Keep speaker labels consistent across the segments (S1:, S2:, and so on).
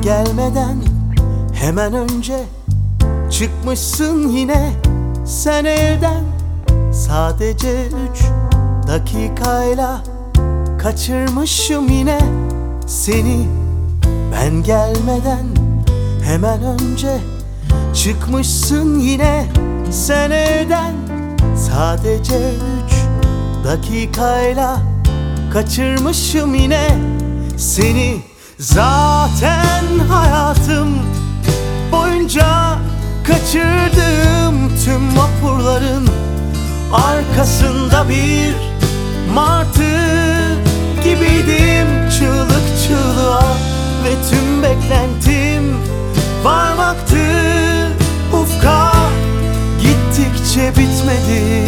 S1: gelmeden hemen önce çıkmışsın yine sen evden. Sadece 3 dakikayla kaçırmışım yine seni. Ben gelmeden hemen önce çıkmışsın yine sen evden. Sadece 3 dakikayla kaçırmışım yine seni. Zaten hayatım boyunca kaçırdığım tüm vapurların arkasında bir martı gibiydim. Çığlık çığlığa ve tüm beklentim varmaktı ufka. Gittikçe bitmedi,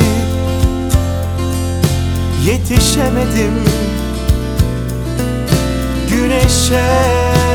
S1: yetişemedim güneşe.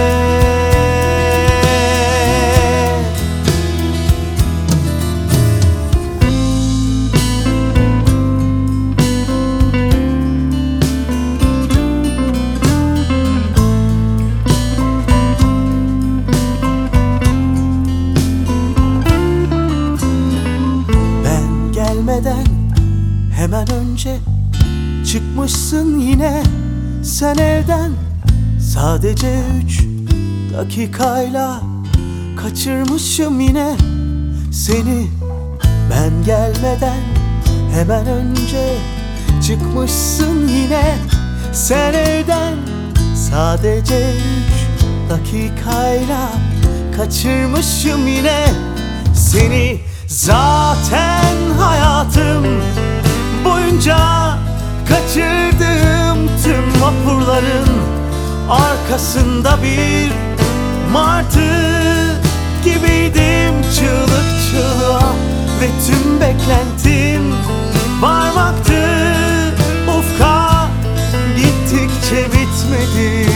S1: Ben gelmeden hemen önce çıkmışsın yine sen evden. Sadece 3 dakikayla kaçırmışım yine seni. Ben gelmeden hemen önce çıkmışsın yine sen evden. Sadece 3 dakikayla kaçırmışım yine seni. Zaten hayatım boyunca kaçırdığım tüm vapurların arkasında bir martı gibiydim. Çığlık çığlığa ve tüm beklentim varmaktı ufka. Gittikçe bitmedi,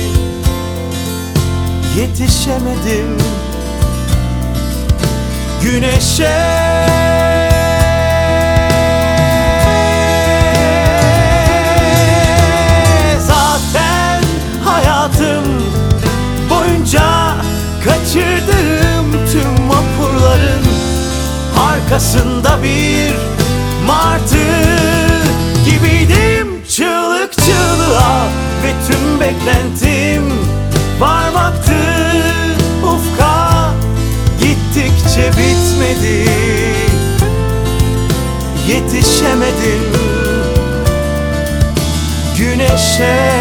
S1: yetişemedim güneşe. Kaçırdığım tüm vapurların arkasında bir martı gibiydim. Çığlık çığlığa ve tüm beklentim varmaktı ufka. Gittikçe bitmedi, yetişemedim güneşe.